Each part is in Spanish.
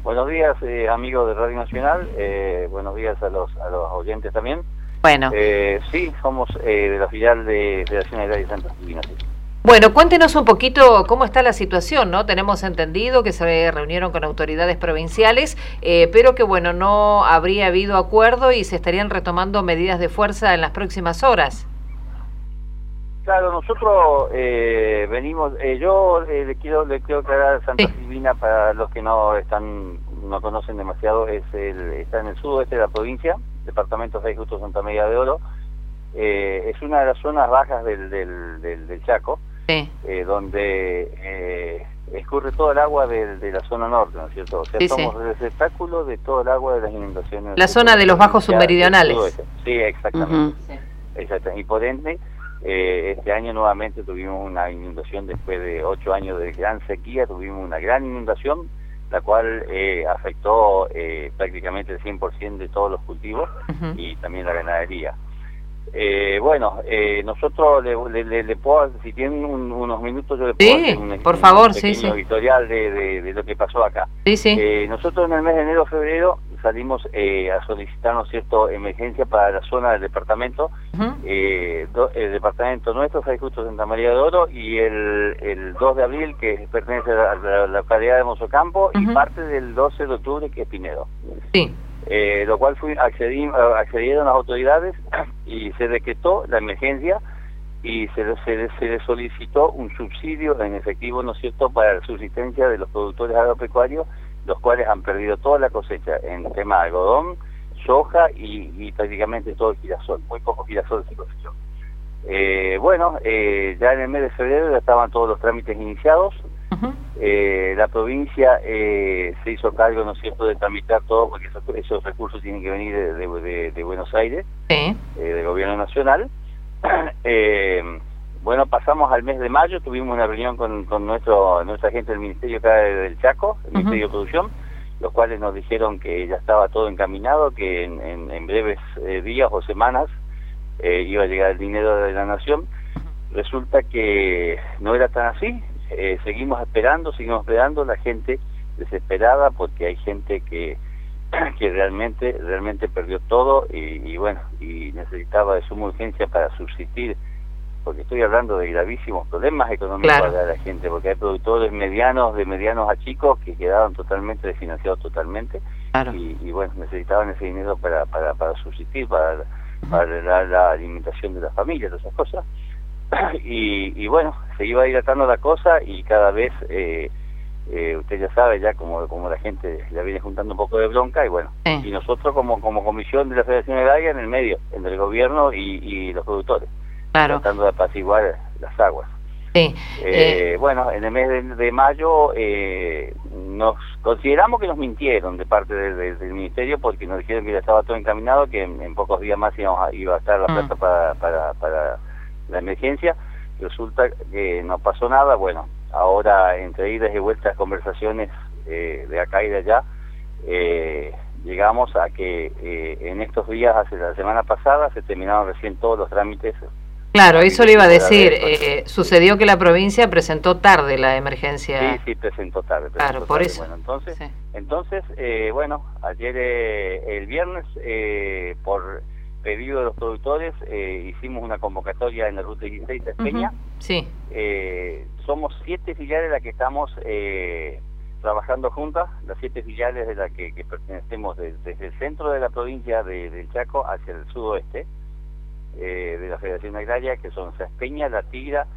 Buenos días, amigos de Radio Nacional. Buenos días a los oyentes también. Bueno. Sí, somos de la filial de Federación Agraria de Santa Silvina. Sí. Bueno, cuéntenos un poquito cómo está la situación, ¿no? Tenemos entendido que se reunieron con autoridades provinciales, pero que, bueno, no habría habido acuerdo y se estarían retomando medidas de fuerza en las próximas horas. Claro, nosotros venimos, yo le quiero aclarar Santa Silvina para los que no conocen demasiado, está en el sudoeste de la provincia, departamento 6 justo Santa María de Oro, es una de las zonas bajas del Chaco, sí. Donde escurre todo el agua de la zona norte, ¿no es cierto? O sea, sí, somos el receptáculo de todo el agua de las inundaciones. La zona de los bajos submeridionales. Sí, exactamente. Exactamente. Y por ende, este año nuevamente tuvimos una inundación después de 8 años de gran sequía, tuvimos una gran inundación, la cual afectó prácticamente el 100% de todos los cultivos y también la ganadería. Nosotros le puedo, si tienen unos minutos, yo le puedo hacer un pequeño historial de lo que pasó acá. Nosotros en el mes de enero-febrero salimos a solicitar, ¿no es cierto?, emergencia para la zona del departamento, el departamento nuestro, Fray Justo Santa María de Oro, y el 2 de abril, que pertenece a la localidad de Mozocampo, y parte del 12 de octubre, que es Pinedo. Sí. Lo cual accedieron las autoridades y se decretó la emergencia y se le solicitó un subsidio en efectivo, ¿no es cierto?, para la subsistencia de los productores agropecuarios, los cuales han perdido toda la cosecha en tema de algodón, soja y prácticamente todo el girasol. Muy poco girasol se cosechó. Ya en el mes de febrero ya estaban todos los trámites iniciados. La provincia se hizo cargo, ¿no es cierto?, de tramitar todo, porque esos recursos tienen que venir de Buenos Aires, del gobierno nacional. Pasamos al mes de mayo, tuvimos una reunión con nuestra gente del Ministerio acá del Chaco, el Ministerio de Producción, los cuales nos dijeron que ya estaba todo encaminado, que en breves días o semanas iba a llegar el dinero de la Nación. Resulta que no era tan así. Seguimos esperando, la gente desesperada, porque hay gente que realmente perdió todo y necesitaba de suma urgencia para subsistir, porque estoy hablando de gravísimos problemas económicos para la gente, porque hay productores de medianos a chicos que quedaron totalmente desfinanciados totalmente, y necesitaban ese dinero para subsistir, para la alimentación de las familias, todas esas cosas. Se iba dilatando la cosa, y cada vez usted ya sabe, ya como la gente ya viene juntando un poco de bronca, y nosotros como comisión de la Federación Agraria en el medio, entre el gobierno y los productores, tratando de apaciguar las aguas. En el mes de mayo nos consideramos que nos mintieron de parte del ministerio, porque nos dijeron que ya estaba todo encaminado, que en pocos días más iba a estar la plata para la emergencia. Resulta que no pasó nada. Ahora, entre idas y vueltas, conversaciones de acá y de allá, llegamos a que en estos días, hace la semana pasada, se terminaron recién todos los trámites. Claro, eso le iba a decir. Sucedió que la provincia presentó tarde la emergencia. Sí, presentó tarde. Por eso. Entonces, ayer, el viernes, por pedido de los productores, hicimos una convocatoria en la Ruta 16 de Peña. Somos 7 filiales las que estamos trabajando juntas, las 7 filiales de las que pertenecemos desde el centro de la provincia del Chaco hacia el sudoeste de la Federación Agraria, que son Saspeña, La Tigra,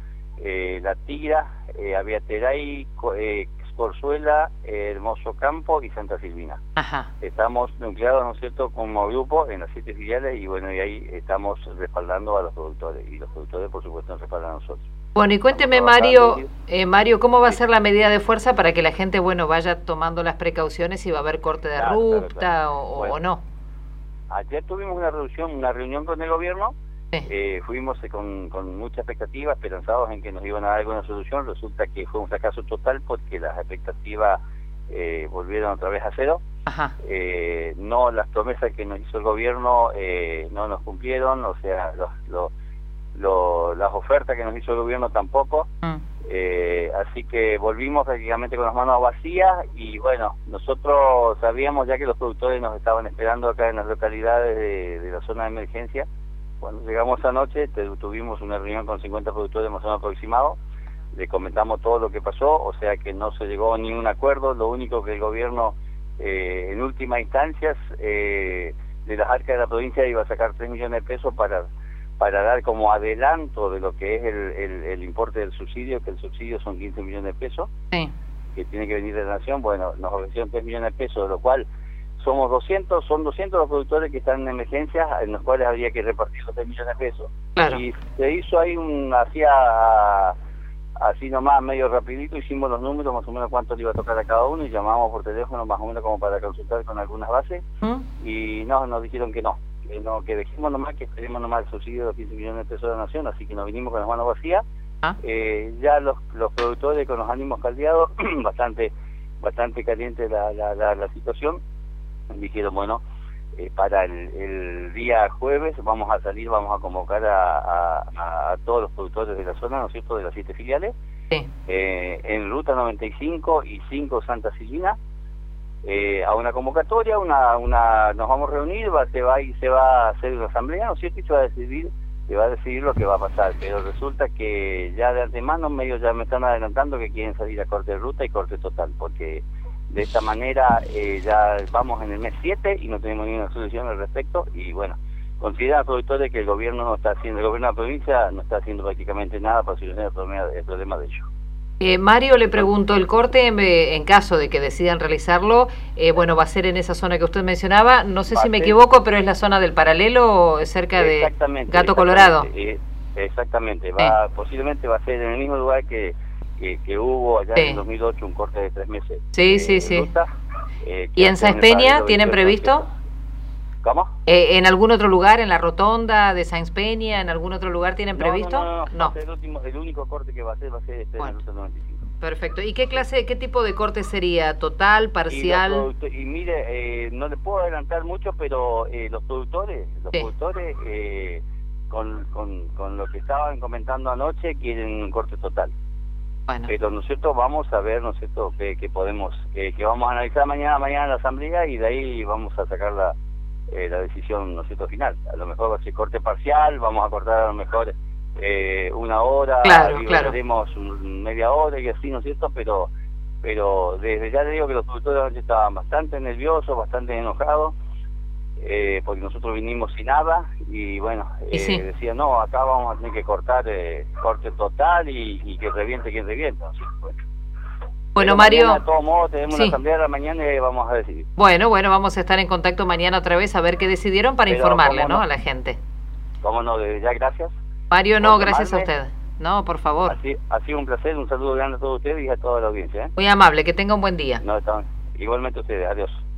Aviateray, Corzuela, Hermoso Campo y Santa Silvina. Estamos nucleados, ¿no es cierto?, como grupo en las 7 filiales, y ahí estamos respaldando a los productores, y los productores, por supuesto, nos respaldan a nosotros. Y cuénteme, Mario, ¿cómo va a ser la medida de fuerza para que la gente, vaya tomando las precauciones, si va a haber corte de ruta o no? Ayer tuvimos una reunión con el gobierno. Fuimos con mucha expectativa, esperanzados en que nos iban a dar alguna solución. Resulta que fue un fracaso total, porque las expectativas volvieron otra vez a cero. No, las promesas que nos hizo el gobierno no nos cumplieron, o sea, las ofertas que nos hizo el gobierno tampoco. Así que volvimos prácticamente con las manos vacías y bueno, nosotros sabíamos ya que los productores nos estaban esperando acá en las localidades de la zona de emergencia. Cuando llegamos anoche tuvimos una reunión con 50 productores más o menos aproximados, le comentamos todo lo que pasó, o sea que no se llegó a ningún acuerdo. Lo único que el gobierno en última instancia de las arcas de la provincia iba a sacar 3 millones de pesos para dar como adelanto de lo que es el importe del subsidio, que el subsidio son 15 millones de pesos, sí, que tiene que venir de la Nación. Bueno, nos ofrecieron 3 millones de pesos, de lo cual son 200 los productores que están en emergencias, en los cuales habría que repartir los 3 millones de pesos. Claro. Y se hizo ahí así nomás, medio rapidito, hicimos los números, más o menos cuánto le iba a tocar a cada uno, y llamamos por teléfono más o menos como para consultar con algunas bases, y nos dijeron que no, que dejemos nomás, que esperemos nomás el subsidio de los 15 millones de pesos de la Nación, así que nos vinimos con las manos vacías. Ya los productores con los ánimos caldeados, bastante caliente la situación, dijeron, bueno, para el día jueves vamos a convocar a todos los productores de la zona, ¿no es cierto?, de las 7 filiales, sí, en Ruta 95 y 5 Santa Silvina, a una convocatoria, nos vamos a reunir, se va a hacer una asamblea, ¿no es cierto?, y se va a decidir lo que va a pasar. Pero resulta que ya de antemano medio ya me están adelantando que quieren salir a corte de ruta y corte total, porque de esta manera ya vamos en el mes 7 y no tenemos ninguna solución al respecto. Y bueno, consideran los productores que el gobierno de la provincia no está haciendo prácticamente nada para solucionar el problema de ellos. Mario, le pregunto, el corte, en caso de que decidan realizarlo, bueno, va a ser en esa zona que usted mencionaba, no sé si me equivoco, pero es la zona del Paralelo, cerca de Gato Colorado. Exactamente, posiblemente va a ser en el mismo lugar que hubo allá en el 2008 un corte de 3 meses. Sí. Ruta, ¿y en Sáenz Peña tienen previsto? ¿Cómo? ¿En algún otro lugar, en la rotonda de Sáenz Peña, en algún otro lugar tienen previsto? No. El único corte que va a ser bueno, en la Ruta 95. Perfecto. ¿Y qué tipo de corte sería? ¿Total, parcial? Y mire, no le puedo adelantar mucho, pero los productores con lo que estaban comentando anoche quieren un corte total. Bueno. Pero, ¿no es cierto?, vamos a ver, ¿no es cierto?, que vamos a analizar mañana en la asamblea, y de ahí vamos a sacar la decisión, ¿no es cierto?, final. A lo mejor va a ser corte parcial, vamos a cortar a lo mejor 1 hora, haremos media hora y así, ¿no es cierto?, pero desde ya le digo que los productores estaban bastante nerviosos, bastante enojados, porque nosotros vinimos sin nada, y bueno, decían, no, acá vamos a tener que cortar corte total y que reviente quien revienta. Así, bueno, Mario, mañana, de todos modos, tenemos una asamblea de la mañana y vamos a decidir. Bueno, vamos a estar en contacto mañana otra vez a ver qué decidieron para informarle, ¿no?, a la gente. ¿Cómo no? Desde ya, gracias. Mario, no, gracias a usted. No, por favor. Ha sido un placer, un saludo grande a todos ustedes y a toda la audiencia. Muy amable, que tenga un buen día. Igualmente ustedes, adiós.